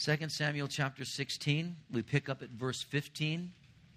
2 Samuel chapter 16, we pick up at verse 15.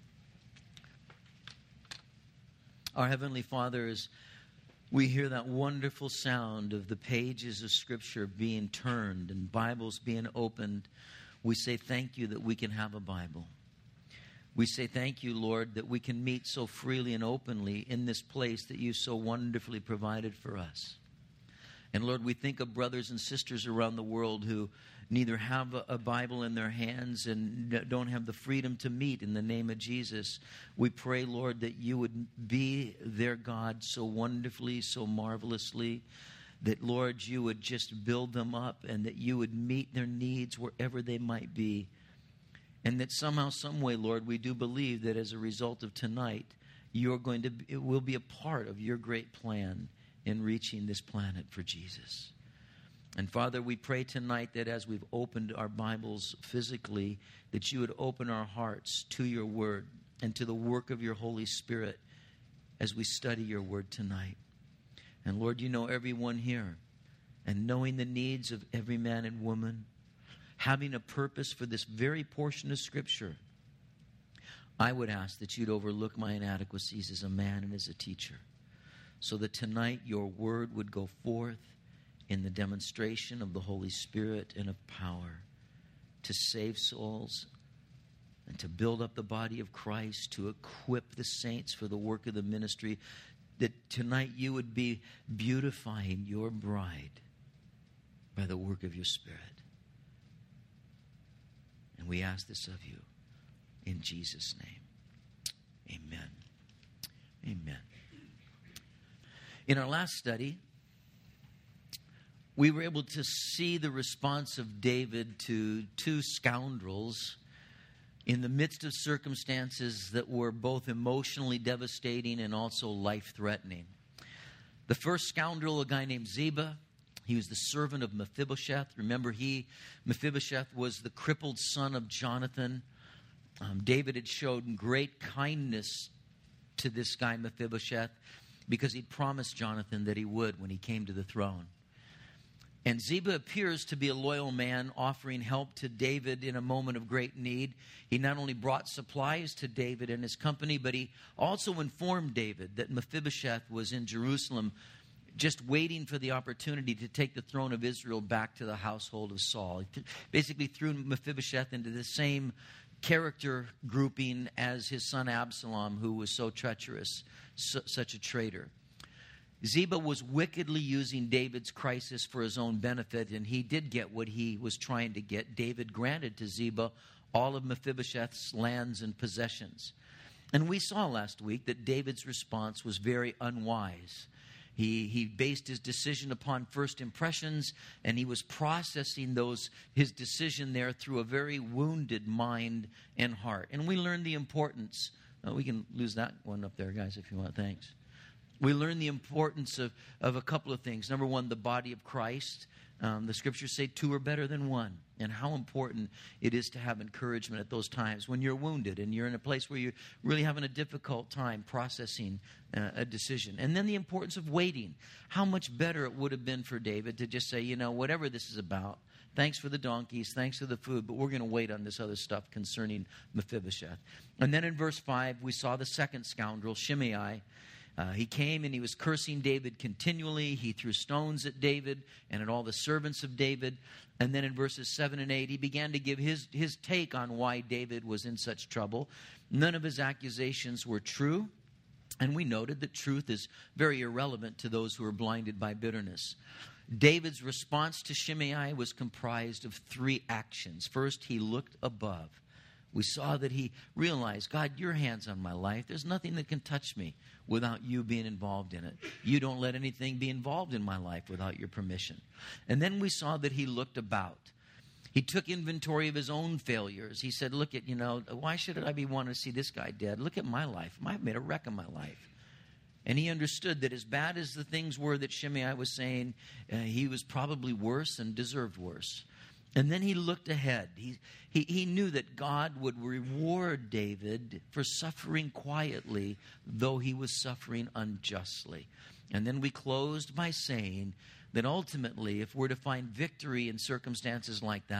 Our Heavenly Father, as we hear that wonderful sound of the pages of Scripture being turned and Bibles being opened, we say thank you that we can have a Bible. We say thank you, Lord, that we can meet so freely and openly in this place that you so wonderfully provided for us. And Lord, we think of brothers and sisters around the world who neither have a Bible in their hands and don't have the freedom to meet in the name of Jesus. We pray, Lord, that you would be their God so wonderfully, so marvelously, that, Lord, you would just build them up and that you would meet their needs wherever they might be. And that somehow, some way, Lord, we do believe that as a result of tonight, it will be a part of your great plan in reaching this planet for Jesus. And Father, we pray tonight that as we've opened our Bibles physically, that you would open our hearts to your word and to the work of your Holy Spirit as we study your word tonight. And Lord, you know everyone here, and knowing the needs of every man and woman, having a purpose for this very portion of Scripture, I would ask that you'd overlook my inadequacies as a man and as a teacher, so that tonight your word would go forth in the demonstration of the Holy Spirit and of power to save souls and to build up the body of Christ, to equip the saints for the work of the ministry, that tonight you would be beautifying your bride by the work of your Spirit. And we ask this of you in Jesus' name. Amen. Amen. In our last study, we were able to see the response of David to two scoundrels in the midst of circumstances that were both emotionally devastating and also life-threatening. The first scoundrel, a guy named Ziba, he was the servant of Mephibosheth. Remember, Mephibosheth was the crippled son of Jonathan. David had showed great kindness to this guy Mephibosheth because he'd promised Jonathan that he would when he came to the throne. And Ziba appears to be a loyal man, offering help to David in a moment of great need. He not only brought supplies to David and his company, but he also informed David that Mephibosheth was in Jerusalem just waiting for the opportunity to take the throne of Israel back to the household of Saul. He basically threw Mephibosheth into the same character grouping as his son Absalom, who was so treacherous, such a traitor. Ziba was wickedly using David's crisis for his own benefit, and he did get what he was trying to get. David granted to Ziba all of Mephibosheth's lands and possessions. And we saw last week that David's response was very unwise. He based his decision upon first impressions, and he was processing his decision there through a very wounded mind and heart. And we learned the importance. We can lose that one up there, guys, if you want. Thanks. We learn the importance of a couple of things. Number one, the body of Christ. The Scriptures say two are better than one. And how important it is to have encouragement at those times when you're wounded and you're in a place where you're really having a difficult time processing a decision. And then the importance of waiting. How much better it would have been for David to just say, whatever this is about, thanks for the donkeys, thanks for the food, but we're going to wait on this other stuff concerning Mephibosheth. And then in verse 5, we saw the second scoundrel, Shimei. He came and he was cursing David continually. He threw stones at David and at all the servants of David. And then in verses 7 and 8, he began to give his take on why David was in such trouble. None of his accusations were true. And we noted that truth is very irrelevant to those who are blinded by bitterness. David's response to Shimei was comprised of three actions. First, he looked above. We saw that he realized, God, your hand's on my life. There's nothing that can touch me without you being involved in it. You don't let anything be involved in my life without your permission. And then we saw that he looked about. He took inventory of his own failures. He said, look at, why should I be wanting to see this guy dead? Look at my life. I've made a wreck of my life. And he understood that as bad as the things were that Shimei was saying, he was probably worse and deserved worse. And then he looked ahead. He knew that God would reward David for suffering quietly, though he was suffering unjustly. And then we closed by saying that ultimately, if we're to find victory in circumstances like that,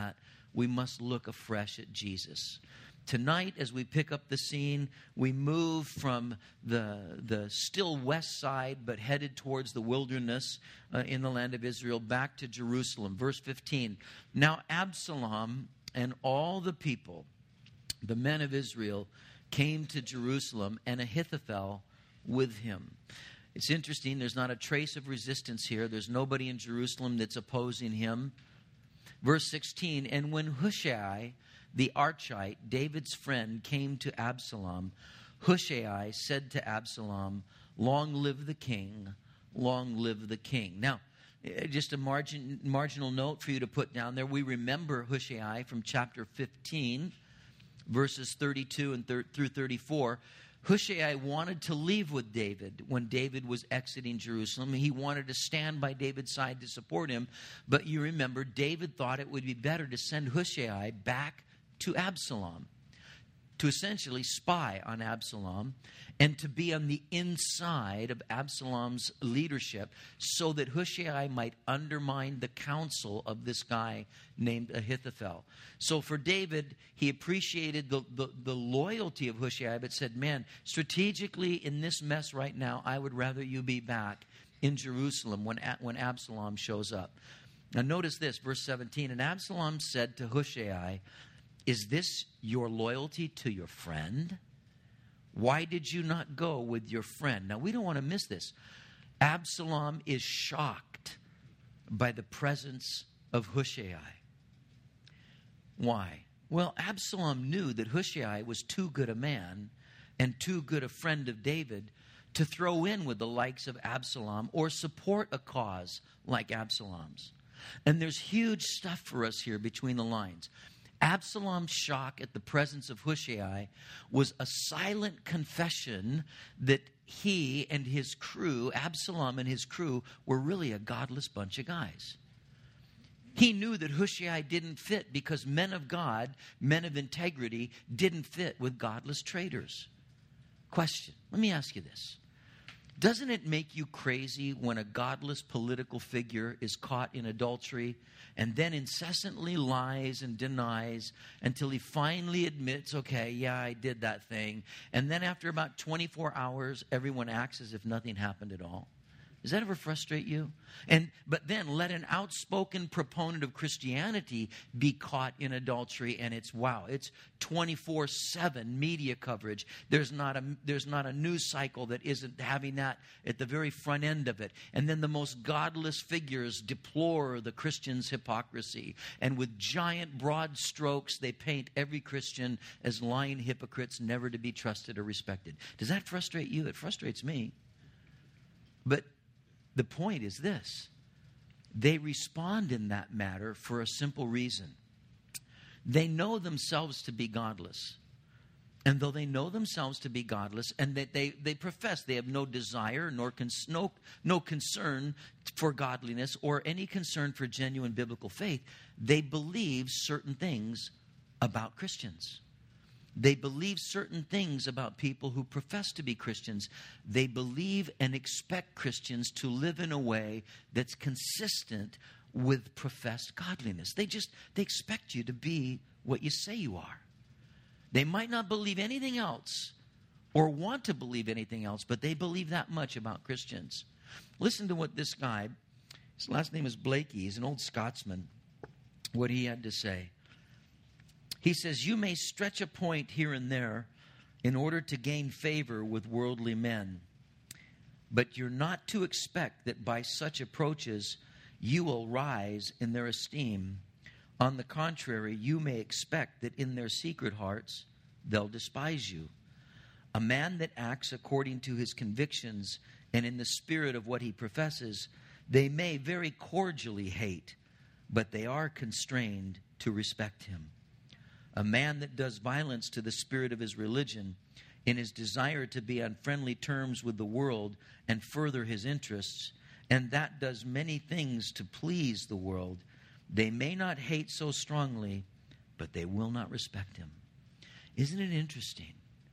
we must look afresh at Jesus. Tonight, as we pick up the scene, we move from the still west side, but headed towards the wilderness in the land of Israel, back to Jerusalem. Verse 15, now Absalom and all the people, the men of Israel, came to Jerusalem, and Ahithophel with him. It's interesting, there's not a trace of resistance here. There's nobody in Jerusalem that's opposing him. Verse 16, and when Hushai, the Archite, David's friend, came to Absalom, Hushai said to Absalom, long live the king, long live the king. Now, just a marginal note for you to put down there. We remember Hushai from chapter 15, verses 32 and through 34. Hushai wanted to leave with David when David was exiting Jerusalem. He wanted to stand by David's side to support him. But you remember, David thought it would be better to send Hushai back to Absalom, to essentially spy on Absalom and to be on the inside of Absalom's leadership so that Hushai might undermine the counsel of this guy named Ahithophel. So for David, he appreciated the loyalty of Hushai, but said, man, strategically in this mess right now, I would rather you be back in Jerusalem when Absalom shows up. Now notice this, verse 17, and Absalom said to Hushai, is this your loyalty to your friend? Why did you not go with your friend? Now, we don't want to miss this. Absalom is shocked by the presence of Hushai. Why? Well, Absalom knew that Hushai was too good a man and too good a friend of David to throw in with the likes of Absalom or support a cause like Absalom's. And there's huge stuff for us here between the lines. Absalom's shock at the presence of Hushai was a silent confession that he and his crew, Absalom and his crew, were really a godless bunch of guys. He knew that Hushai didn't fit because men of God, men of integrity, didn't fit with godless traitors. Question, let me ask you this. Doesn't it make you crazy when a godless political figure is caught in adultery and then incessantly lies and denies until he finally admits, okay, yeah, I did that thing. And then after about 24 hours, everyone acts as if nothing happened at all? Does that ever frustrate you? But then let an outspoken proponent of Christianity be caught in adultery, and it's 24/7 media coverage. There's not a news cycle that isn't having that at the very front end of it. And then the most godless figures deplore the Christian's hypocrisy, and with giant broad strokes they paint every Christian as lying hypocrites, never to be trusted or respected. Does that frustrate you? It frustrates me. But the point is this. They respond in that matter for a simple reason. They know themselves to be godless. And though they know themselves to be godless, and that they profess they have no desire nor no concern for godliness or any concern for genuine biblical faith, they believe certain things about Christians. They believe certain things about people who profess to be Christians. They believe and expect Christians to live in a way that's consistent with professed godliness. They expect you to be what you say you are. They might not believe anything else or want to believe anything else, but they believe that much about Christians. Listen to what this guy, his last name is Blakey, he's an old Scotsman, what he had to say. He says, you may stretch a point here and there in order to gain favor with worldly men, but you're not to expect that by such approaches you will rise in their esteem. On the contrary, you may expect that in their secret hearts they'll despise you. A man that acts according to his convictions and in the spirit of what he professes, they may very cordially hate, but they are constrained to respect him. A man that does violence to the spirit of his religion in his desire to be on friendly terms with the world and further his interests, and that does many things to please the world, they may not hate so strongly, but they will not respect him. Isn't it interesting?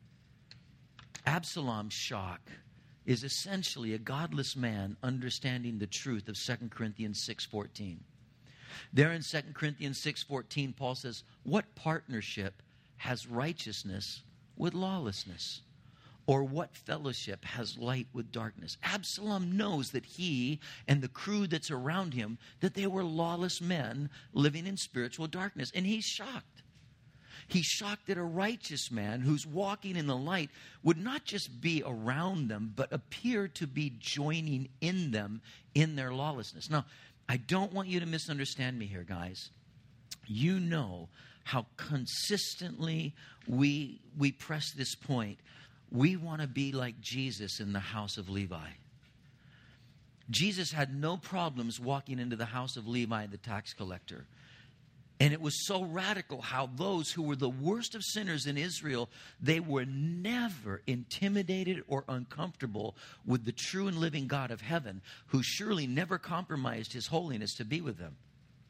Absalom's shock is essentially a godless man understanding the truth of 2 Corinthians 6:14. There in 2 Corinthians 6:14, Paul says, what partnership has righteousness with lawlessness? Or what fellowship has light with darkness? Absalom knows that he and the crew that's around him, that they were lawless men living in spiritual darkness. And he's shocked. He's shocked that a righteous man who's walking in the light would not just be around them, but appear to be joining in them in their lawlessness. Now, I don't want you to misunderstand me here, guys. You know how consistently we press this point. We want to be like Jesus in the house of Levi. Jesus had no problems walking into the house of Levi, the tax collector. And it was so radical how those who were the worst of sinners in Israel, they were never intimidated or uncomfortable with the true and living God of heaven, who surely never compromised his holiness to be with them.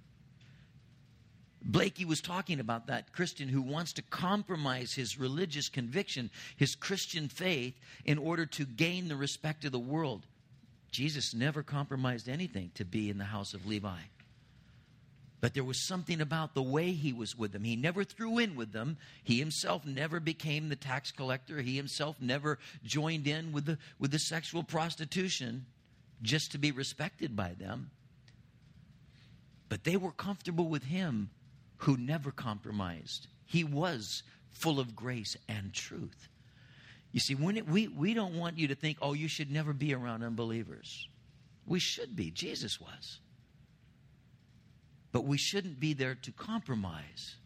Blakey was talking about that Christian who wants to compromise his religious conviction, his Christian faith, in order to gain the respect of the world. Jesus never compromised anything to be in the house of Levi. But there was something about the way he was with them. He never threw in with them. He himself never became the tax collector. He himself never joined in with the sexual prostitution just to be respected by them. But they were comfortable with him, who never compromised. He was full of grace and truth. You see, we don't want you to think, oh, you should never be around unbelievers. We should be. Jesus was. But we shouldn't be there to compromise.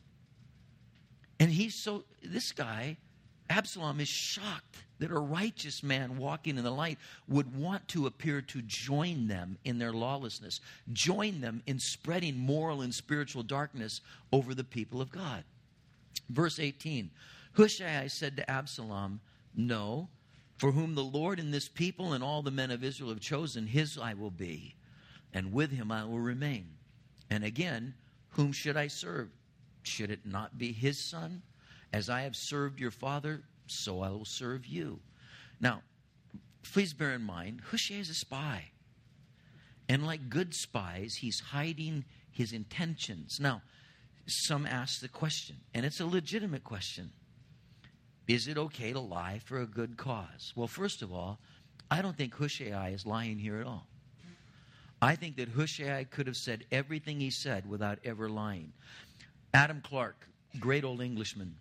And this guy, Absalom, is shocked that a righteous man walking in the light would want to appear to join them in their lawlessness, join them in spreading moral and spiritual darkness over the people of God. Verse 18, Hushai said to Absalom, no, for whom the Lord and this people and all the men of Israel have chosen, his I will be, and with him I will remain. And again, whom should I serve? Should it not be his son? As I have served your father, so I will serve you. Now, please bear in mind, Hushai is a spy. And like good spies, he's hiding his intentions. Now, some ask the question, and it's a legitimate question. Is it okay to lie for a good cause? Well, first of all, I don't think Hushai is lying here at all. I think that Hushai could have said everything he said without ever lying. Adam Clarke, great old Englishman,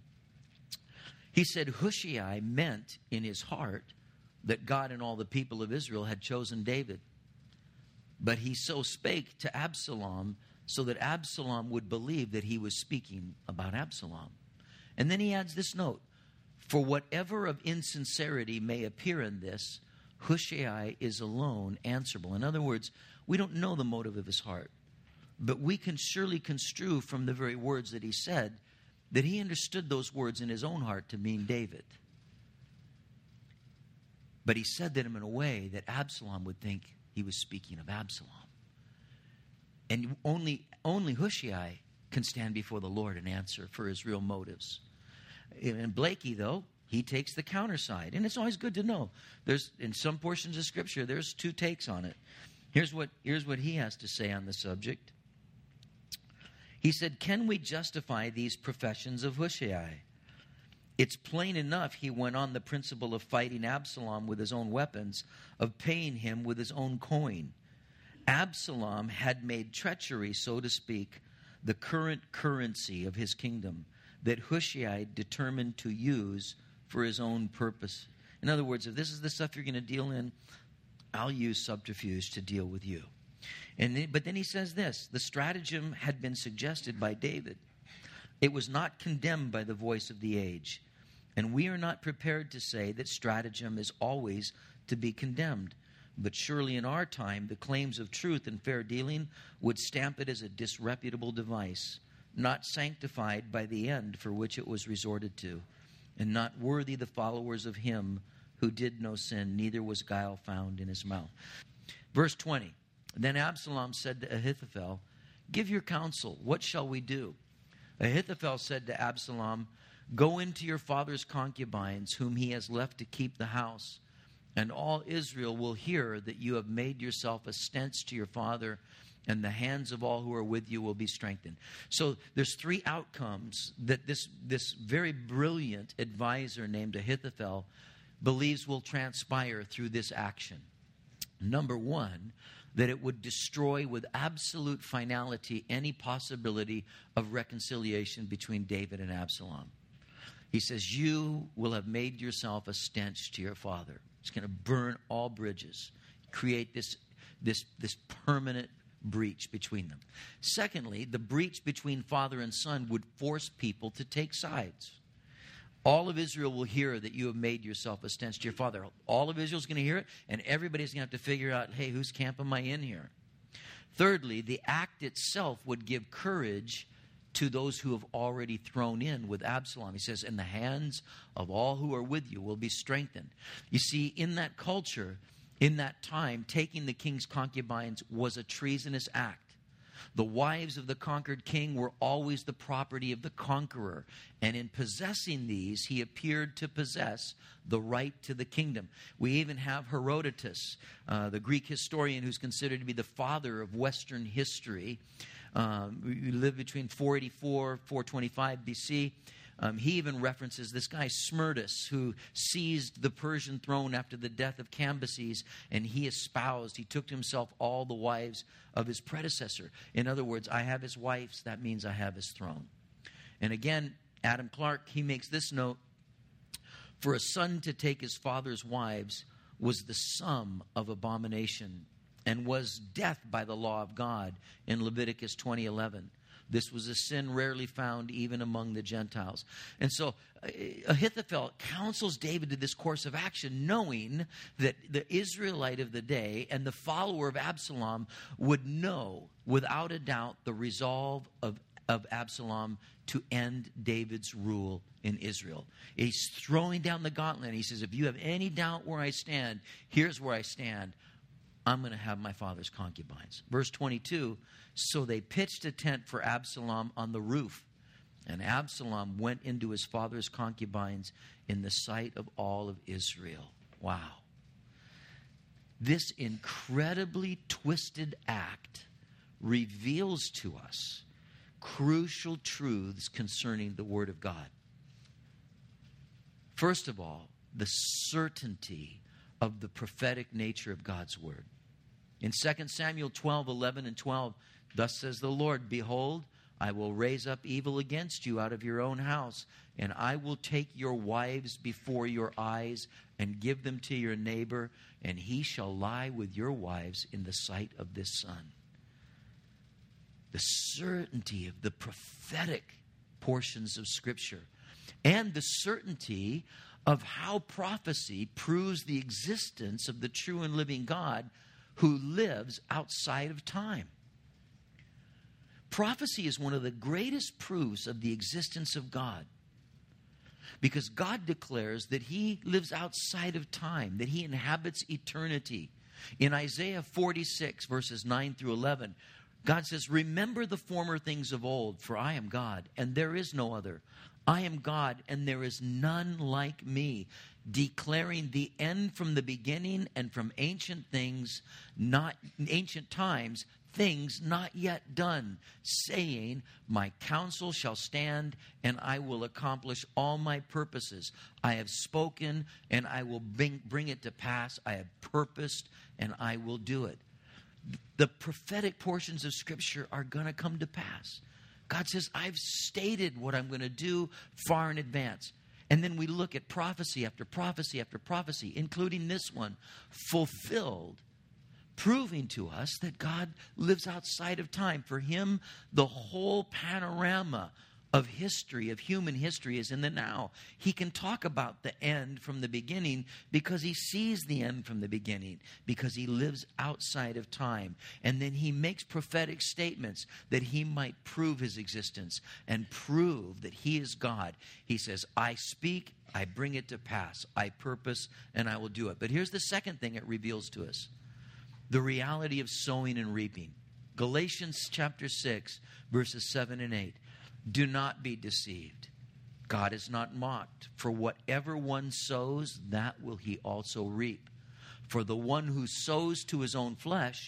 he said Hushai meant in his heart that God and all the people of Israel had chosen David. But he so spake to Absalom so that Absalom would believe that he was speaking about Absalom. And then he adds this note, for whatever of insincerity may appear in this, Hushai is alone answerable. In other words, we don't know the motive of his heart, but we can surely construe from the very words that he said that he understood those words in his own heart to mean David. But he said them in a way that Absalom would think he was speaking of Absalom. And only Hushai can stand before the Lord and answer for his real motives. And Blakey, though, he takes the counter side. And it's always good to know. There's, in some portions of Scripture, there's two takes on it. Here's what he has to say on the subject. He said, can we justify these professions of Hushai? It's plain enough he went on the principle of fighting Absalom with his own weapons, of paying him with his own coin. Absalom had made treachery, so to speak, the current currency of his kingdom, that Hushai determined to use for his own purpose. In other words, if this is the stuff you're going to deal in, I'll use subterfuge to deal with you. But then he says this, the stratagem had been suggested by David. It was not condemned by the voice of the age. And we are not prepared to say that stratagem is always to be condemned. But surely in our time, the claims of truth and fair dealing would stamp it as a disreputable device, not sanctified by the end for which it was resorted to, and not worthy the followers of him who did no sin, neither was guile found in his mouth. Verse 20, then Absalom said to Ahithophel, give your counsel, what shall we do? Ahithophel said to Absalom, go into your father's concubines, whom he has left to keep the house, and all Israel will hear that you have made yourself a stench to your father and the hands of all who are with you will be strengthened. So there's three outcomes that this very brilliant advisor named Ahithophel believes will transpire through this action. Number one, that it would destroy with absolute finality any possibility of reconciliation between David and Absalom. He says, you will have made yourself a stench to your father. It's going to burn all bridges, create this permanent breach between them. Secondly, the breach between father and son would force people to take sides. All of Israel will hear that you have made yourself a stench to your father. All of Israel's going to hear it, and everybody's going to have to figure out, hey, whose camp am I in here? Thirdly, the act itself would give courage to those who have already thrown in with Absalom. He says, and the hands of all who are with you will be strengthened. You see, in that culture, in that time, taking the king's concubines was a treasonous act. The wives of the conquered king were always the property of the conqueror. And in possessing these, he appeared to possess the right to the kingdom. We even have Herodotus, the Greek historian who's considered to be the father of Western history. We lived between 484, 425 BC. He even references this guy Smerdis, who seized the Persian throne after the death of Cambyses, and he took to himself all the wives of his predecessor. In other words, I have his wives, that means I have his throne. And again, Adam Clarke, he makes this note, for a son to take his father's wives was the sum of abomination and was death by the law of God in Leviticus 20:11. This was a sin rarely found even among the Gentiles. And so Ahithophel counsels David to this course of action, knowing that the Israelite of the day and the follower of Absalom would know without a doubt the resolve of Absalom to end David's rule in Israel. He's throwing down the gauntlet. He says, if you have any doubt where I stand, here's where I stand. I'm going to have my father's concubines. Verse 22, so they pitched a tent for Absalom on the roof, and Absalom went into his father's concubines in the sight of all of Israel. Wow. This incredibly twisted act reveals to us crucial truths concerning the Word of God. First of all, the certainty of the prophetic nature of God's Word. In 2 Samuel 12:11 and 12, thus says the Lord, behold, I will raise up evil against you out of your own house, and I will take your wives before your eyes and give them to your neighbor, and he shall lie with your wives in the sight of this sun. The certainty of the prophetic portions of Scripture and the certainty of how prophecy proves the existence of the true and living God who lives outside of time. Prophecy is one of the greatest proofs of the existence of God, because God declares that He lives outside of time, that He inhabits eternity. In Isaiah 46, verses 9 through 11, God says, remember the former things of old, for I am God, and there is no other. I am God, and there is none like me, declaring the end from the beginning and from ancient times, things not yet done, saying, my counsel shall stand, and I will accomplish all my purposes. I have spoken, and I will bring it to pass. I have purposed, and I will do it. The prophetic portions of Scripture are going to come to pass. God says, I've stated what I'm going to do far in advance. And then we look at prophecy after prophecy after prophecy, including this one, fulfilled, proving to us that God lives outside of time. For Him, the whole panorama of history, of human history, is in the now. He can talk about the end from the beginning because He sees the end from the beginning, because He lives outside of time. And then He makes prophetic statements that He might prove His existence and prove that He is God. He says, I speak, I bring it to pass, I purpose, and I will do it. But here's the second thing it reveals to us: the reality of sowing and reaping. Galatians chapter 6, verses 7 and 8. Do not be deceived. God is not mocked. For whatever one sows, that will he also reap. For the one who sows to his own flesh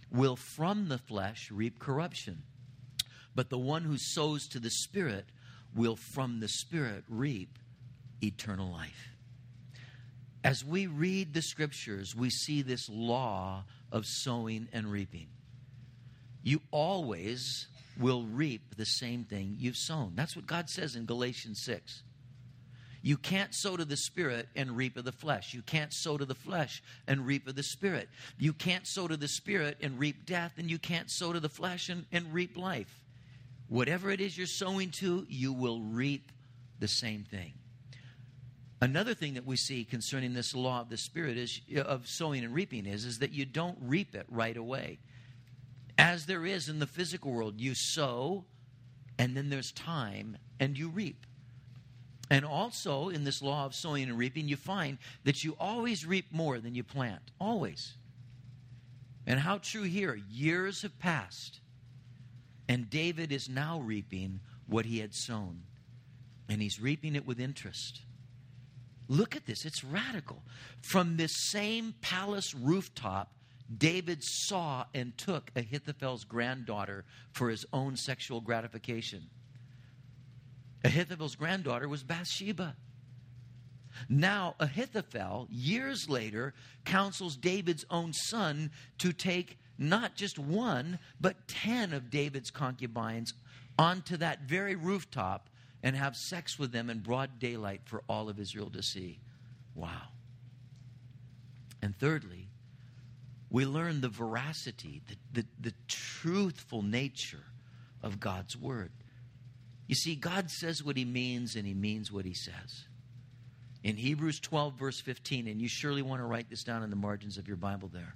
will from the flesh reap corruption. But the one who sows to the Spirit will from the Spirit reap eternal life. As we read the Scriptures, we see this law of sowing and reaping. You always will reap the same thing you've sown. That's what God says in Galatians 6. You can't sow to the Spirit and reap of the flesh. You can't sow to the flesh and reap of the Spirit. You can't sow to the Spirit and reap death, and you can't sow to the flesh and reap life. Whatever it is you're sowing to, you will reap the same thing. Another thing that we see concerning this law of the Spirit of sowing and reaping is that you don't reap it right away. As there is in the physical world, you sow, and then there's time, and you reap. And also, in this law of sowing and reaping, you find that you always reap more than you plant. Always. And how true here. Years have passed, and David is now reaping what he had sown. And he's reaping it with interest. Look at this. It's radical. From this same palace rooftop, David saw and took Ahithophel's granddaughter for his own sexual gratification. Ahithophel's granddaughter was Bathsheba. Now, Ahithophel, years later, counsels David's own son to take not just one, but 10 of David's concubines onto that very rooftop and have sex with them in broad daylight for all of Israel to see. Wow. And thirdly, we learn the veracity, the truthful nature of God's word. You see, God says what he means, and he means what he says. In Hebrews 12, verse 15, and you surely want to write this down in the margins of your Bible there.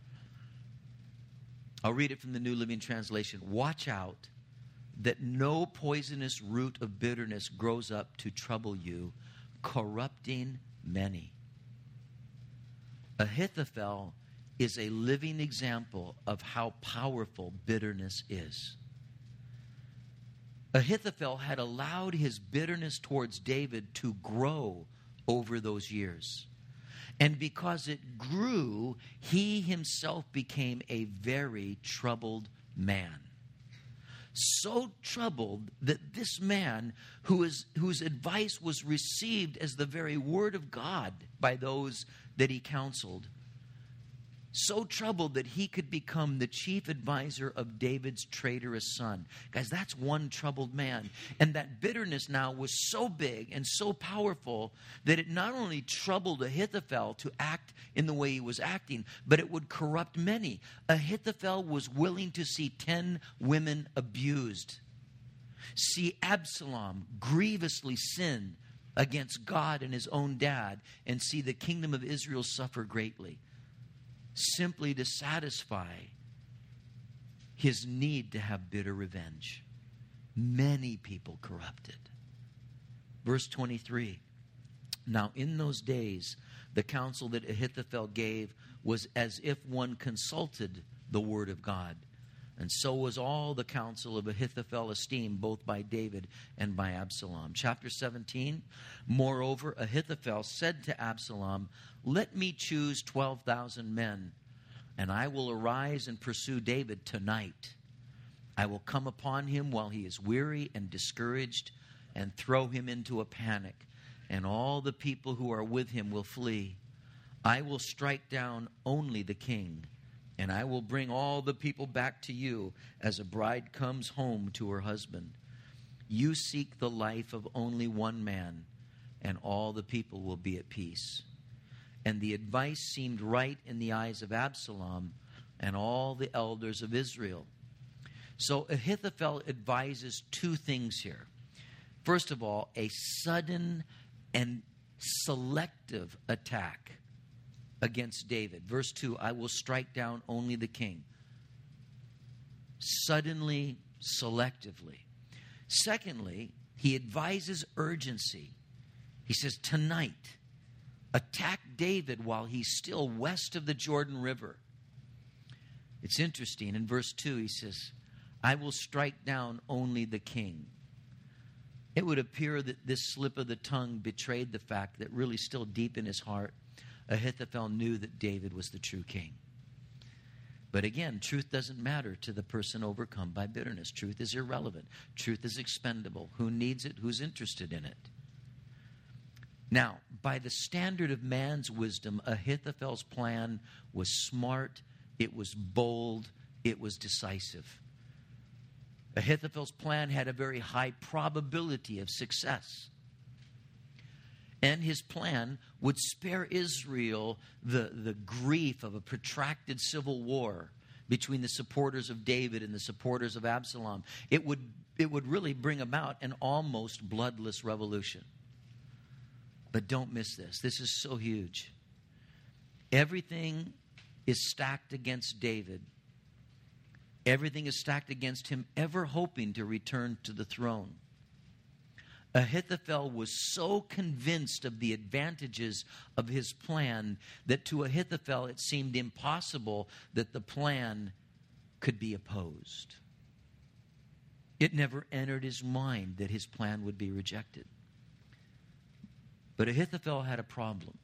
I'll read it from the New Living Translation. Watch out that no poisonous root of bitterness grows up to trouble you, corrupting many. Ahithophel is a living example of how powerful bitterness is. Ahithophel had allowed his bitterness towards David to grow over those years. And because it grew, he himself became a very troubled man. So troubled that this man, whose advice was received as the very word of God by those that he counseled, so troubled that he could become the chief advisor of David's traitorous son. Guys, that's one troubled man. And that bitterness now was so big and so powerful that it not only troubled Ahithophel to act in the way he was acting, but it would corrupt many. Ahithophel was willing to see 10 women abused, see Absalom grievously sin against God and his own dad, and see the kingdom of Israel suffer greatly, simply to satisfy his need to have bitter revenge. Many people corrupted. Verse 23. Now in those days, the counsel that Ahithophel gave was as if one consulted the word of God. And so was all the counsel of Ahithophel esteemed both by David and by Absalom. Chapter 17, moreover, Ahithophel said to Absalom, let me choose 12,000 men, and I will arise and pursue David tonight. I will come upon him while he is weary and discouraged, and throw him into a panic, and all the people who are with him will flee. I will strike down only the king, and I will bring all the people back to you as a bride comes home to her husband. You seek the life of only one man, and all the people will be at peace. And the advice seemed right in the eyes of Absalom and all the elders of Israel. So Ahithophel advises two things here. First of all, a sudden and selective attack against David. Verse 2, I will strike down only the king. Suddenly, selectively. Secondly, he advises urgency. He says, tonight, attack David while he's still west of the Jordan River. It's interesting. In verse 2, he says, I will strike down only the king. It would appear that this slip of the tongue betrayed the fact that really still deep in his heart, Ahithophel knew that David was the true king. But again, truth doesn't matter to the person overcome by bitterness. Truth is irrelevant. Truth is expendable. Who needs it? Who's interested in it? Now, by the standard of man's wisdom, Ahithophel's plan was smart, it was bold, it was decisive. Ahithophel's plan had a very high probability of success. And his plan would spare Israel the grief of a protracted civil war between the supporters of David and the supporters of Absalom. It would really bring about an almost bloodless revolution. But don't miss this. This is so huge. Everything is stacked against David. Everything is stacked against him ever hoping to return to the throne. Ahithophel was so convinced of the advantages of his plan that to Ahithophel it seemed impossible that the plan could be opposed. It never entered his mind that his plan would be rejected. But Ahithophel had a problem.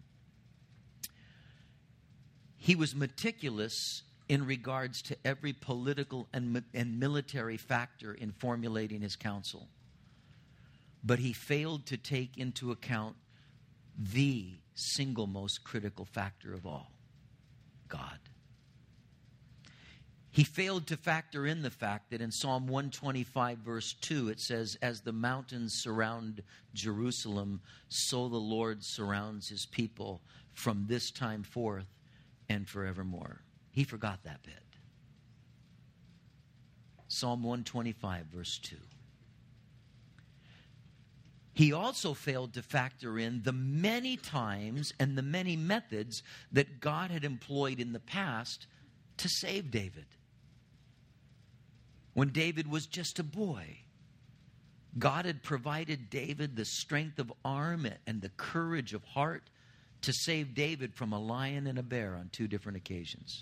He was meticulous in regards to every political and military factor in formulating his counsel. But he failed to take into account the single most critical factor of all, God. He failed to factor in the fact that in Psalm 125, verse 2, it says, "As the mountains surround Jerusalem, so the Lord surrounds his people from this time forth and forevermore." He forgot that bit. Psalm 125, verse 2. He also failed to factor in the many times and the many methods that God had employed in the past to save David. When David was just a boy, God had provided David the strength of arm and the courage of heart to save David from a lion and a bear on 2 different occasions.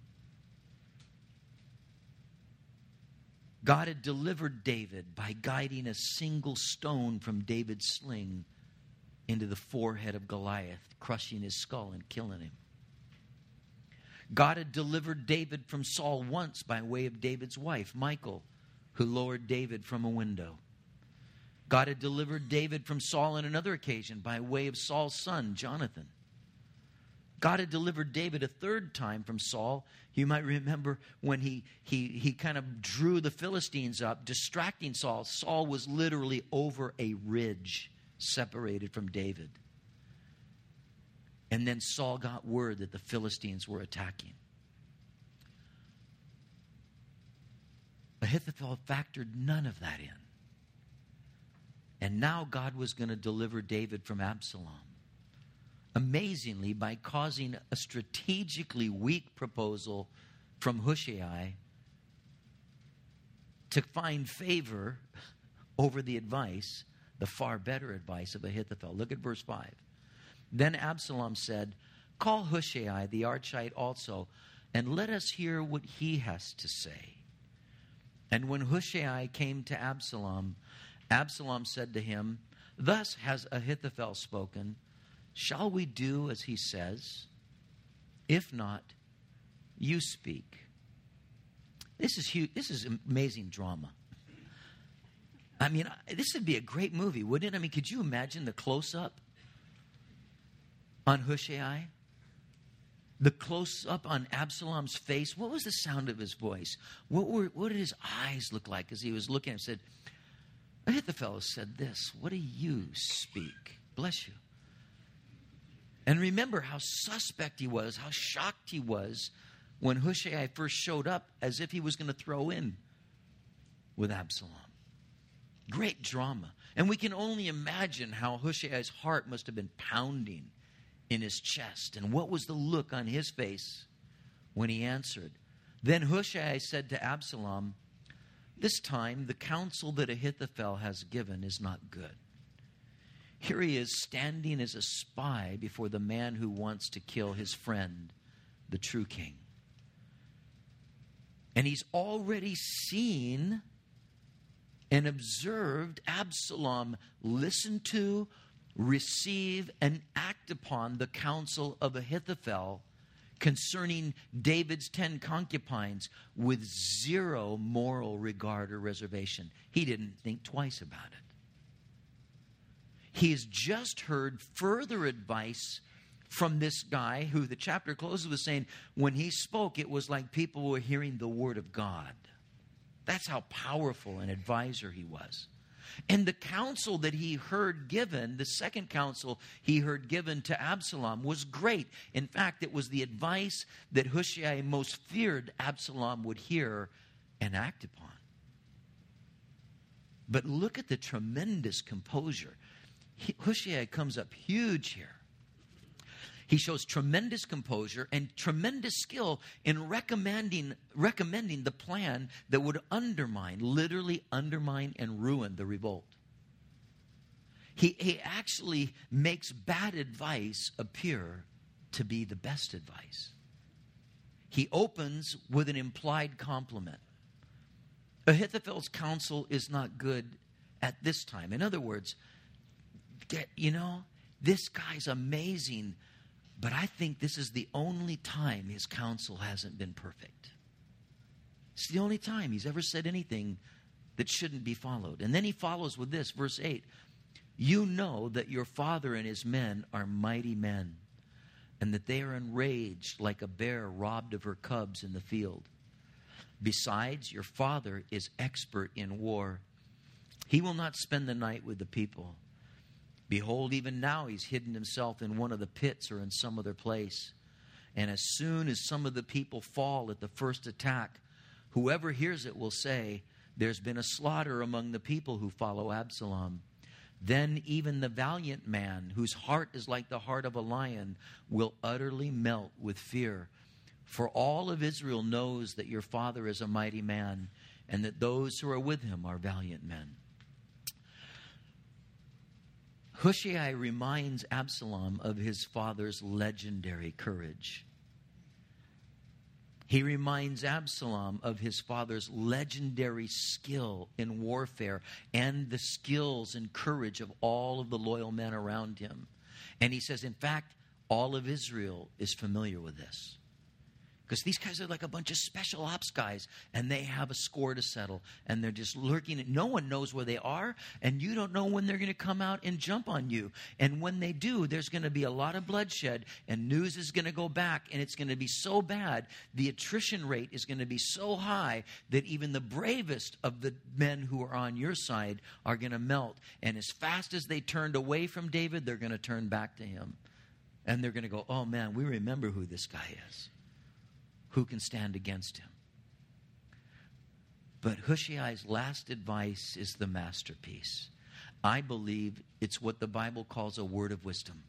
God had delivered David by guiding a single stone from David's sling into the forehead of Goliath, crushing his skull and killing him. God had delivered David from Saul once by way of David's wife, Michal, who lowered David from a window. God had delivered David from Saul on another occasion by way of Saul's son, Jonathan. God had delivered David a third time from Saul. You might remember when he kind of drew the Philistines up, distracting Saul. Saul was literally over a ridge separated from David. And then Saul got word that the Philistines were attacking. Ahithophel factored none of that in. And now God was going to deliver David from Absalom. Amazingly, by causing a strategically weak proposal from Hushai to find favor over the advice, the far better advice of Ahithophel. Look at verse 5. Then Absalom said, "Call Hushai the Archite also, and let us hear what he has to say." And when Hushai came to Absalom, Absalom said to him, "Thus has Ahithophel spoken. Shall we do as he says? If not, you speak." This is huge. This is amazing drama. I mean, this would be a great movie, wouldn't it? I mean, could you imagine the close-up on Hushai? The close-up on Absalom's face. What was the sound of his voice? What did his eyes look like as he was looking at him and said, "Ahithophel said this. What do you speak? Bless you." And remember how suspect he was, how shocked he was when Hushai first showed up as if he was going to throw in with Absalom. Great drama. And we can only imagine how Hushai's heart must have been pounding in his chest. And what was the look on his face when he answered? Then Hushai said to Absalom, "This time the counsel that Ahithophel has given is not good. Here he is standing as a spy before the man who wants to kill his friend, the true king. And he's already seen and observed Absalom listen to, receive, and act upon the counsel of Ahithophel, concerning David's 10 concubines with zero moral regard or reservation. He didn't think twice about it. He has just heard further advice from this guy who the chapter closes with saying, when he spoke, it was like people were hearing the word of God. That's how powerful an advisor he was. And the counsel that he heard given, the second counsel he heard given to Absalom was great. In fact, it was the advice that Hushai most feared Absalom would hear and act upon. But look at the tremendous composure. Hushai comes up huge here. He shows tremendous composure and tremendous skill in recommending the plan that would literally undermine and ruin the revolt. He actually makes bad advice appear to be the best advice. He opens with an implied compliment. Ahithophel's counsel is not good at this time. In other words, this guy's amazing, but I think this is the only time his counsel hasn't been perfect. It's the only time he's ever said anything that shouldn't be followed. And then he follows with this, verse 8. You know that your father and his men are mighty men, and that they are enraged like a bear robbed of her cubs in the field. Besides, your father is expert in war. He will not spend the night with the people. Behold, even now he's hidden himself in one of the pits or in some other place. And as soon as some of the people fall at the first attack, whoever hears it will say, there's been a slaughter among the people who follow Absalom. Then even the valiant man, whose heart is like the heart of a lion, will utterly melt with fear. For all of Israel knows that your father is a mighty man, and that those who are with him are valiant men. Hushai reminds Absalom of his father's legendary courage. He reminds Absalom of his father's legendary skill in warfare and the skills and courage of all of the loyal men around him. And he says, in fact, all of Israel is familiar with this. Because these guys are like a bunch of special ops guys, and they have a score to settle, and they're just lurking. No one knows where they are, and you don't know when they're going to come out and jump on you. And when they do, there's going to be a lot of bloodshed, and news is going to go back, and it's going to be so bad, the attrition rate is going to be so high that even the bravest of the men who are on your side are going to melt. And as fast as they turned away from David, they're going to turn back to him. And they're going to go, oh man, we remember who this guy is. Who can stand against him? But Hushai's last advice is the masterpiece. I believe it's what the Bible calls a word of wisdom.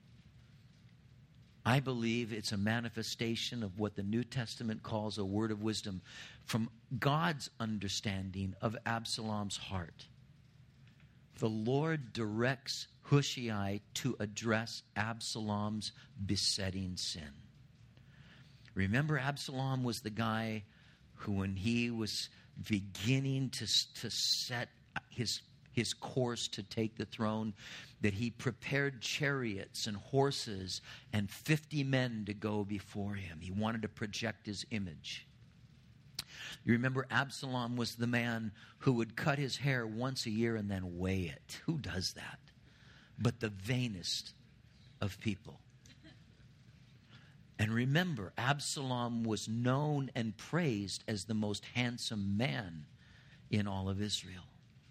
I believe it's a manifestation of what the New Testament calls a word of wisdom from God's understanding of Absalom's heart. The Lord directs Hushai to address Absalom's besetting sin. Remember, Absalom was the guy who, when he was beginning to set his course to take the throne, that he prepared chariots and horses and 50 men to go before him. He wanted to project his image. You remember, Absalom was the man who would cut his hair once a year and then weigh it. Who does that? But the vainest of people. And remember, Absalom was known and praised as the most handsome man in all of Israel.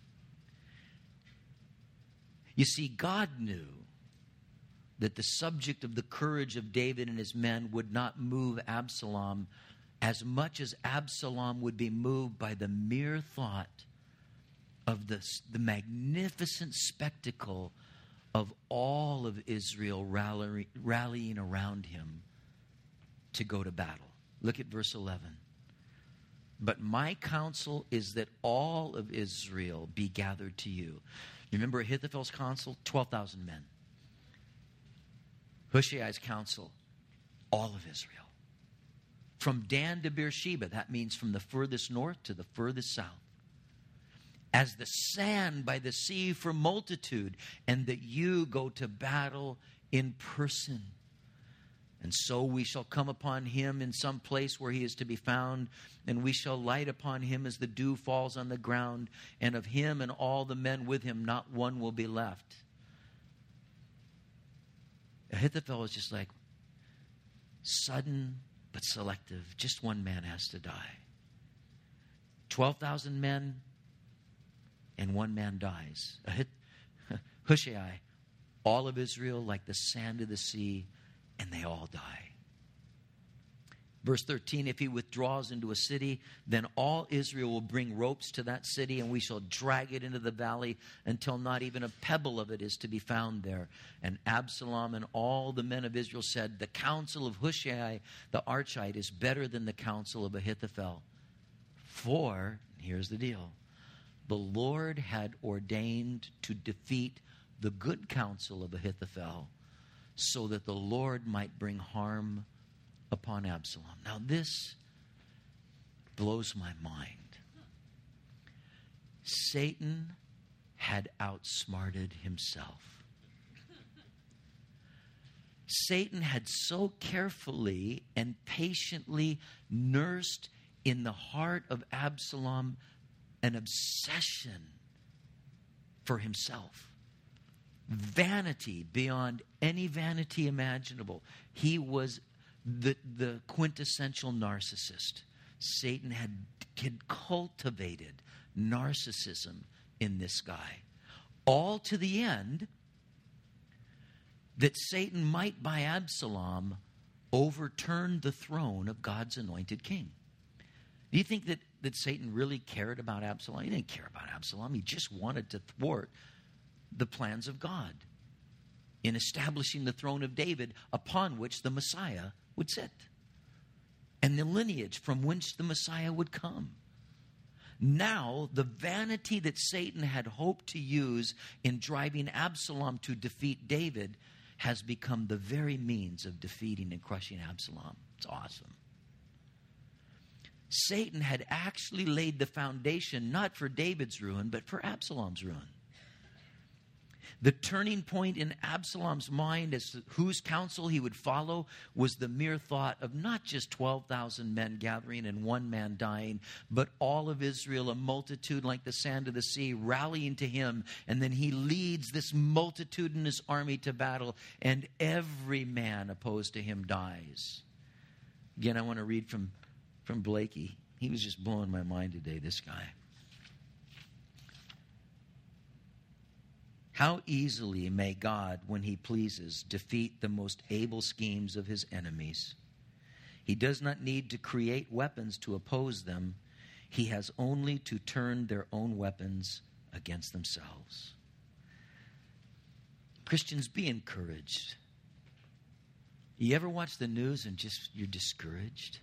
You see, God knew that the subject of the courage of David and his men would not move Absalom as much as Absalom would be moved by the mere thought of the magnificent spectacle of all of Israel rallying around him to go to battle. Look at verse 11. But my counsel is that all of Israel be gathered to you. Remember Ahithophel's counsel? 12,000 men. Hushai's counsel, all of Israel. From Dan to Beersheba, that means from the furthest north to the furthest south. As the sand by the sea for multitude, and that you go to battle in person. And so we shall come upon him in some place where he is to be found, and we shall light upon him as the dew falls on the ground, and of him and all the men with him not one will be left. Ahithophel is just like, sudden but selective. Just one man has to die. 12,000 men, and one man dies. Hushai, all of Israel like the sand of the sea, and they all die. Verse 13, if he withdraws into a city, then all Israel will bring ropes to that city, and we shall drag it into the valley until not even a pebble of it is to be found there. And Absalom and all the men of Israel said, the counsel of Hushai the Archite is better than the counsel of Ahithophel. For, here's the deal, the Lord had ordained to defeat the good counsel of Ahithophel, so that the Lord might bring harm upon Absalom. Now this blows my mind. Satan had outsmarted himself. Satan had so carefully and patiently nursed in the heart of Absalom an obsession for himself. Vanity beyond any vanity imaginable. He was the quintessential narcissist. Satan had cultivated narcissism in this guy. All to the end that Satan might, by Absalom, overturn the throne of God's anointed king. Do you think that Satan really cared about Absalom? He didn't care about Absalom. He just wanted to thwart the plans of God in establishing the throne of David, upon which the Messiah would sit, and the lineage from which the Messiah would come. Now, the vanity that Satan had hoped to use in driving Absalom to defeat David has become the very means of defeating and crushing Absalom. It's awesome. Satan had actually laid the foundation not for David's ruin, but for Absalom's ruin. The turning point in Absalom's mind as to whose counsel he would follow was the mere thought of not just 12,000 men gathering and one man dying, but all of Israel, a multitude like the sand of the sea, rallying to him. And then he leads this multitudinous army to battle, and every man opposed to him dies. Again, I want to read from Blakey. He was just blowing my mind today, this guy. How easily may God, when he pleases, defeat the most able schemes of his enemies. He does not need to create weapons to oppose them. He has only to turn their own weapons against themselves. Christians, be encouraged. You ever watch the news and you're discouraged?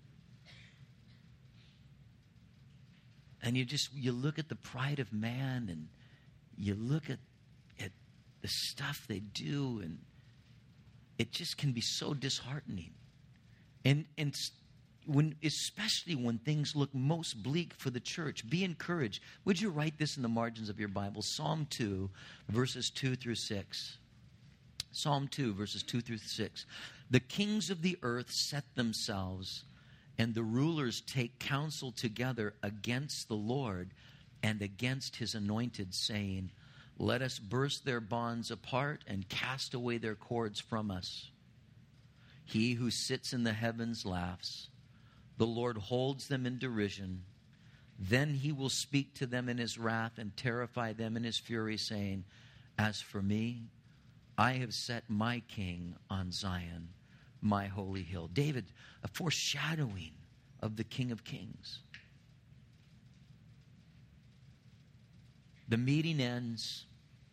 And you look at the pride of man, and you look at the stuff they do, and it just can be so disheartening. And especially when things look most bleak for the church, be encouraged. Would you write this in the margins of your Bible? Psalm 2, verses 2 through 6. Psalm 2, verses 2 through 6. The kings of the earth set themselves, and the rulers take counsel together against the Lord and against his anointed, saying, let us burst their bonds apart and cast away their cords from us. He who sits in the heavens laughs. The Lord holds them in derision. Then he will speak to them in his wrath and terrify them in his fury, saying, as for me, I have set my king on Zion, my holy hill. David, a foreshadowing of the King of Kings. The meeting ends.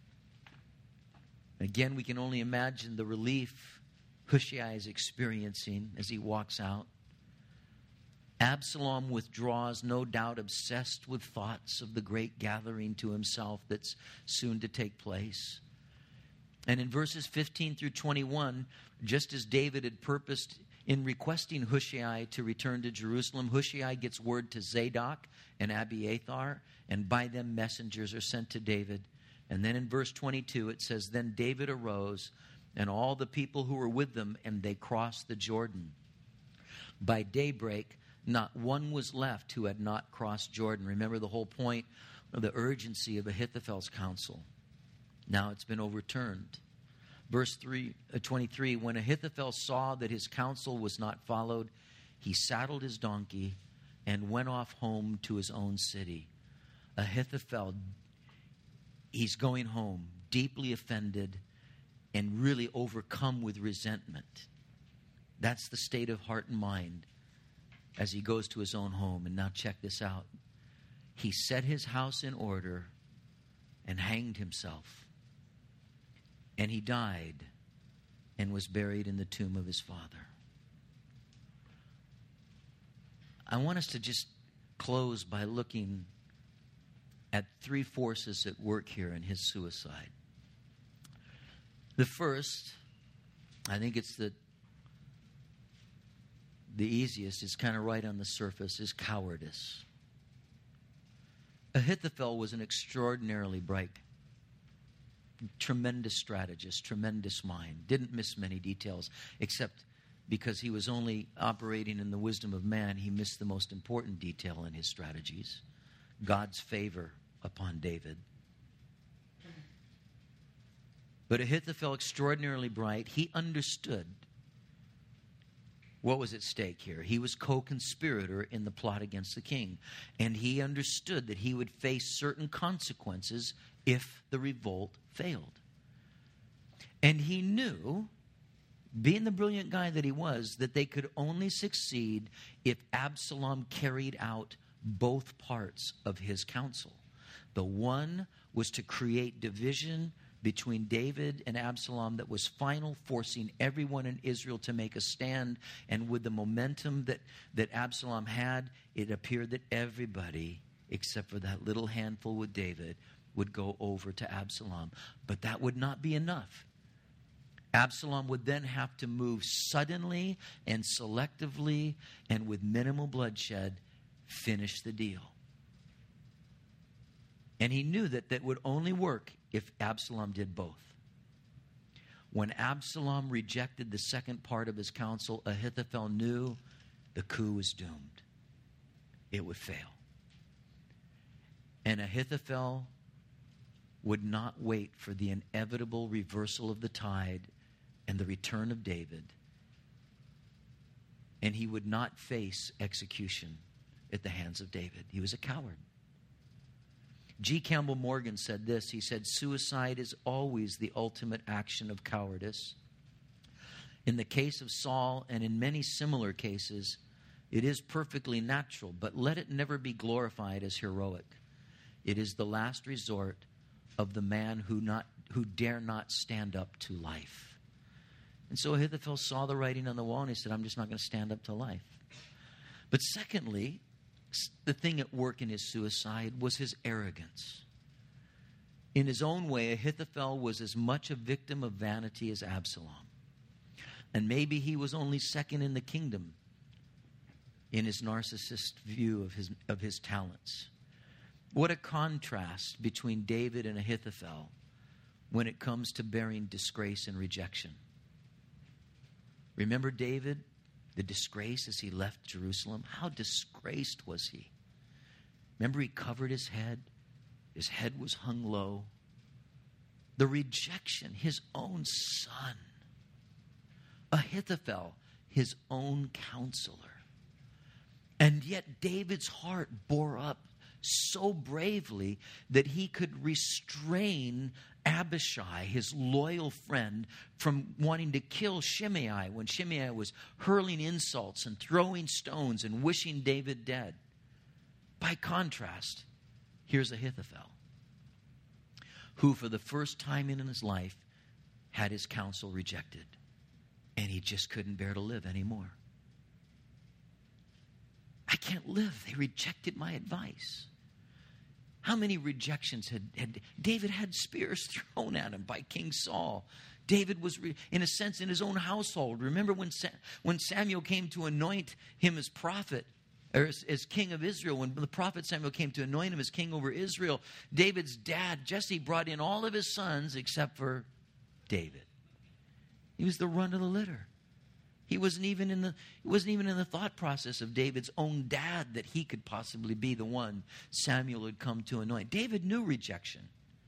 Again, we can only imagine the relief Hushai is experiencing as he walks out. Absalom withdraws, no doubt obsessed with thoughts of the great gathering to himself that's soon to take place. And in verses 15 through 21, just as David had purposed in requesting Hushai to return to Jerusalem, Hushai gets word to Zadok and Abiathar, and by them messengers are sent to David. And then in verse 22 it says, then David arose and all the people who were with them, and they crossed the Jordan. By daybreak, not one was left who had not crossed Jordan. Remember the whole point of the urgency of Ahithophel's counsel. Now it's been overturned. Verse 23, when Ahithophel saw that his counsel was not followed, he saddled his donkey and went off home to his own city. Ahithophel, he's going home, deeply offended and really overcome with resentment. That's the state of heart and mind as he goes to his own home. And now check this out. He set his house in order and hanged himself. And he died and was buried in the tomb of his father. I want us to just close by looking at three forces at work here in his suicide. The first, I think it's the easiest, is kind of right on the surface, is cowardice. Ahithophel was an extraordinarily bright, tremendous strategist, tremendous mind. Didn't miss many details, except because he was only operating in the wisdom of man, he missed the most important detail in his strategies: God's favor upon David. But Ahithophel, extraordinarily bright, he understood what was at stake here. He was co-conspirator in the plot against the king. And he understood that he would face certain consequences if the revolt failed. And he knew, being the brilliant guy that he was, that they could only succeed if Absalom carried out both parts of his counsel. The one was to create division between David and Absalom that was final, forcing everyone in Israel to make a stand. And with the momentum that Absalom had, it appeared that everybody, except for that little handful with David, would go over to Absalom. But that would not be enough. Absalom would then have to move suddenly and selectively and with minimal bloodshed, finish the deal. And he knew that that would only work if Absalom did both. When Absalom rejected the second part of his counsel, Ahithophel knew the coup was doomed. It would fail. And Ahithophel would not wait for the inevitable reversal of the tide and the return of David. And he would not face execution at the hands of David. He was a coward. G. Campbell Morgan said this. He said, suicide is always the ultimate action of cowardice. In the case of Saul and in many similar cases, it is perfectly natural, but let it never be glorified as heroic. It is the last resort of the man who dare not stand up to life. And so Ahithophel saw the writing on the wall and he said, I'm just not going to stand up to life. But secondly, the thing at work in his suicide was his arrogance. In his own way, Ahithophel was as much a victim of vanity as Absalom. And maybe he was only second in the kingdom in his narcissist view of his talents. What a contrast between David and Ahithophel when it comes to bearing disgrace and rejection. Remember David? The disgrace as he left Jerusalem. How disgraced was he? Remember, he covered his head. His head was hung low. The rejection, his own son. Ahithophel, his own counselor. And yet David's heart bore up so bravely that he could restrain Abishai, his loyal friend, from wanting to kill Shimei when Shimei was hurling insults and throwing stones and wishing David dead. By contrast, here's Ahithophel, who for the first time in his life had his counsel rejected, and he just couldn't bear to live anymore. I can't live. They rejected my advice. How many rejections had David had spears thrown at him by King Saul? David was, in a sense, in his own household. Remember when Samuel came to anoint him as prophet, or as king of Israel, when the prophet Samuel came to anoint him as king over Israel, David's dad, Jesse, brought in all of his sons except for David. He was the run of the litter. He wasn't even in the thought process of David's own dad that he could possibly be the one Samuel had come to anoint. David knew rejection.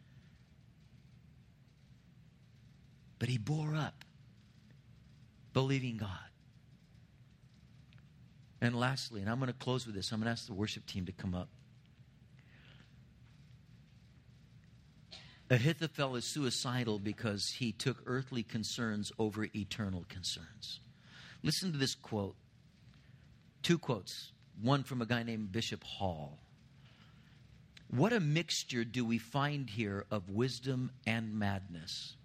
But he bore up, believing God. And lastly, and I'm going to close with this, I'm going to ask the worship team to come up. Ahithophel is suicidal because he took earthly concerns over eternal concerns. Listen to this quote. Two quotes. One from a guy named Bishop Hall. What a mixture do we find here of wisdom and madness.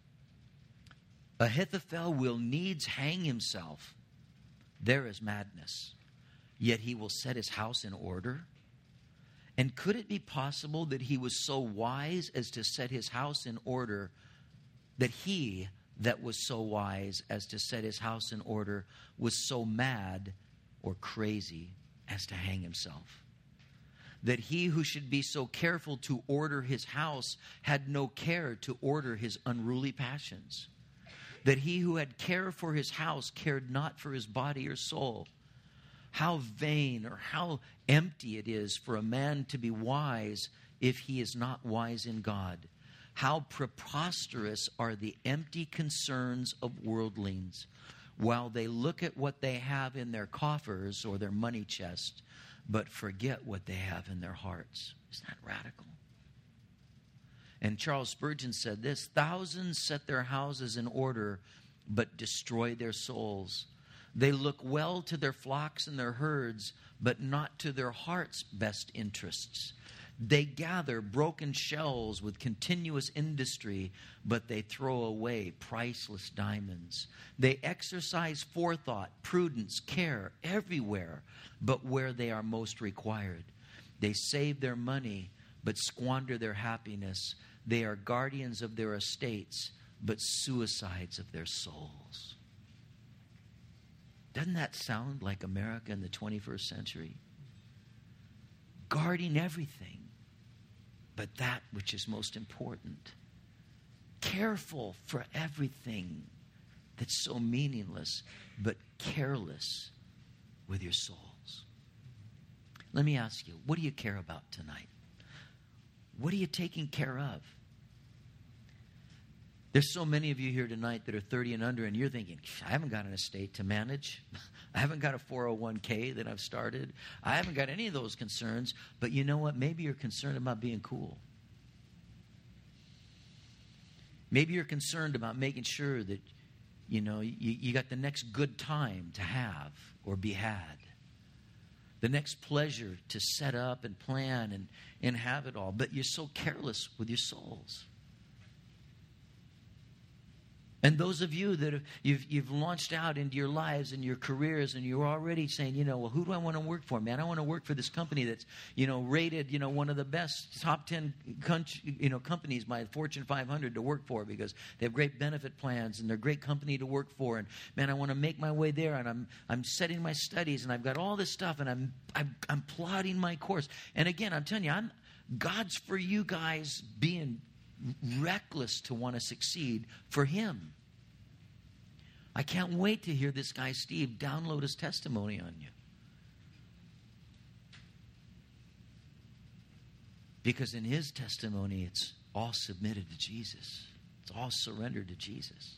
Ahithophel will needs hang himself. There is madness. Yet he will set his house in order. And could it be possible that he was so wise as to set his house in order, that he that was so wise as to set his house in order was so mad or crazy as to hang himself? That he who should be so careful to order his house had no care to order his unruly passions? That he who had care for his house cared not for his body or soul? How vain or how empty it is for a man to be wise if he is not wise in God. How preposterous are the empty concerns of worldlings, while they look at what they have in their coffers or their money chest, but forget what they have in their hearts. Isn't that radical? And Charles Spurgeon said this: thousands set their houses in order, but destroy their souls. They look well to their flocks and their herds, but not to their heart's best interests. They gather broken shells with continuous industry, but they throw away priceless diamonds. They exercise forethought, prudence, care everywhere, but where they are most required. They save their money, but squander their happiness. They are guardians of their estates, but suicides of their souls. Doesn't that sound like America in the 21st century? Guarding everything but that which is most important. Careful for everything that's so meaningless, but careless with your souls. Let me ask you, what do you care about tonight? What are you taking care of? There's so many of you here tonight that are 30 and under, and you're thinking, I haven't got an estate to manage. I haven't got a 401k that I've started. I haven't got any of those concerns. But you know what? Maybe you're concerned about being cool. Maybe you're concerned about making sure that, you got the next good time to have or be had. The next pleasure to set up and plan and have it all. But you're so careless with your souls. And those of you that you've launched out into your lives and your careers, and you're already saying, well, who do I want to work for, man? I want to work for this company that's, rated, one of the best top 10 companies by Fortune 500 to work for, because they have great benefit plans and they're a great company to work for. And man, I want to make my way there, and I'm setting my studies, and I've got all this stuff, and I'm plotting my course. And again, I'm telling you, God's for you guys being reckless to want to succeed for Him. I can't wait to hear this guy Steve download his testimony on you. Because in his testimony, it's all submitted to Jesus. It's all surrendered to Jesus.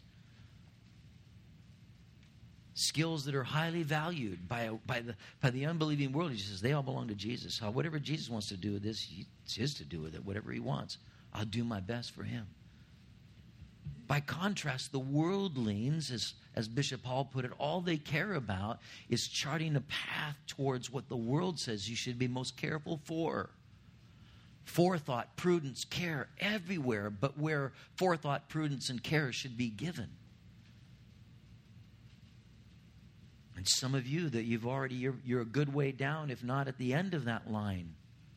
Skills that are highly valued by the unbelieving world. He says they all belong to Jesus. Whatever Jesus wants to do with this, it's His to do with it. Whatever He wants, I'll do my best for Him. By contrast, the worldlings, as Bishop Hall put it, all they care about is charting a path towards what the world says you should be most careful for. Forethought, prudence, care everywhere, but where forethought, prudence, and care should be given. And some of you that you're a good way down, if not at the end of that line.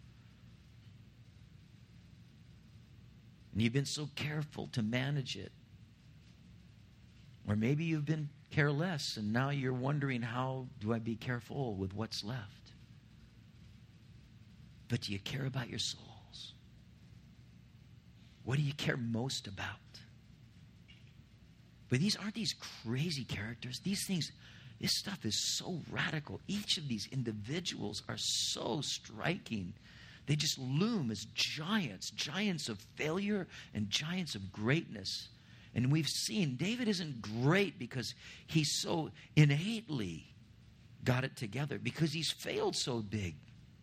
And you've been so careful to manage it. Or maybe you've been careless, and now you're wondering, how do I be careful with what's left? But do you care about your souls? What do you care most about? But these aren't these crazy characters. These things, this stuff is so radical. Each of these individuals are so striking. They just loom as giants, giants of failure and giants of greatness. And we've seen David isn't great because he's so innately got it together, because he's failed so big.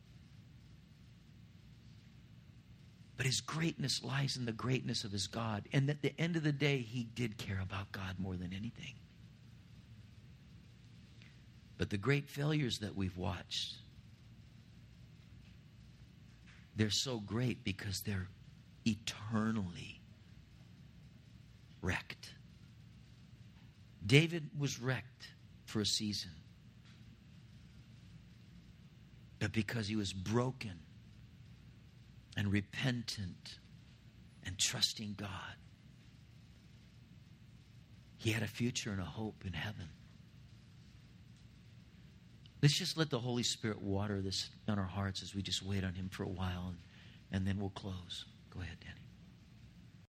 But his greatness lies in the greatness of his God. And at the end of the day, he did care about God more than anything. But the great failures that we've watched, they're so great because they're eternally wrecked. David was wrecked for a season. But because he was broken and repentant and trusting God, he had a future and a hope in heaven. Let's just let the Holy Spirit water this on our hearts as we just wait on him for a while, and then we'll close. Go ahead, Danny.